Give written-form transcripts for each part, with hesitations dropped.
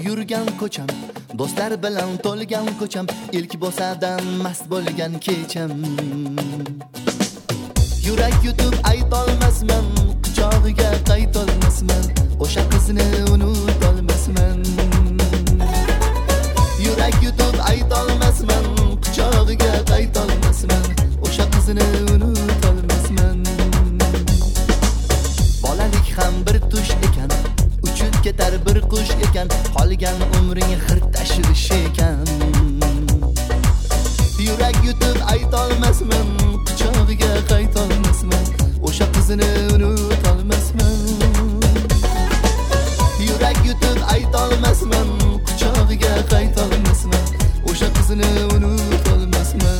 yurgan ko'cham, do'stlar bilan to'lgan ko'cham, ilk bo'sadan mast bo'lgan kecham. Yurak yutib aytolmasman, quchog'iga qaytolmasman, o'sha qizni unutolmasman. Yurak yutib aytolmasman, quchog'iga qaytolmasman, o'sha qizni unutolmasman. Bolalik ham bir tush ekan, uchib ketar bir qush ekan, qolgan umring xir tashvish ekan. Yurak yutib aytolmasman, quchog'iga qaytolmasman, o'sha qizni unutolmasman. Yurak yutib aytolmasman, quchog'iga qaytolmasman, o'sha qizni unutolmasman.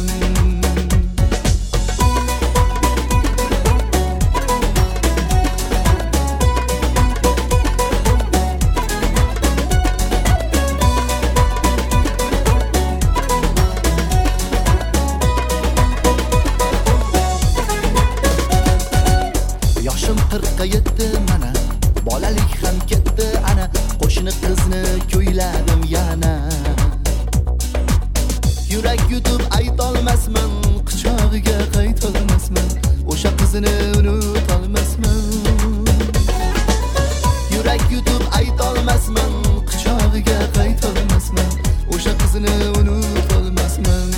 Yoshim 40 ga yetdi mana, bolalik ham ketdi ana, qo'shni qizni ko'yladim yana. Yurak yutib aytolmasman, quchog'iga qaytolmasman, o'sha qizni unutolmasman. Yurak yutib aytolmasman, quchog'iga qaytolmasman, o'sha qizni unutolmasman.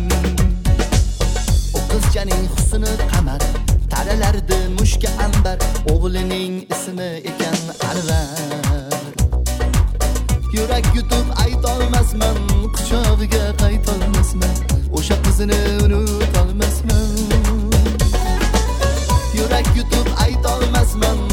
O qizchaning husni qamar, taralardi mushka anbar, o'g'lining ismi ekan Anvar. Yurak yutib aytolmasman, quchog'iga qaytolmasman, o'sha qizni unutolmasman. Yurak yutib aytolmasman,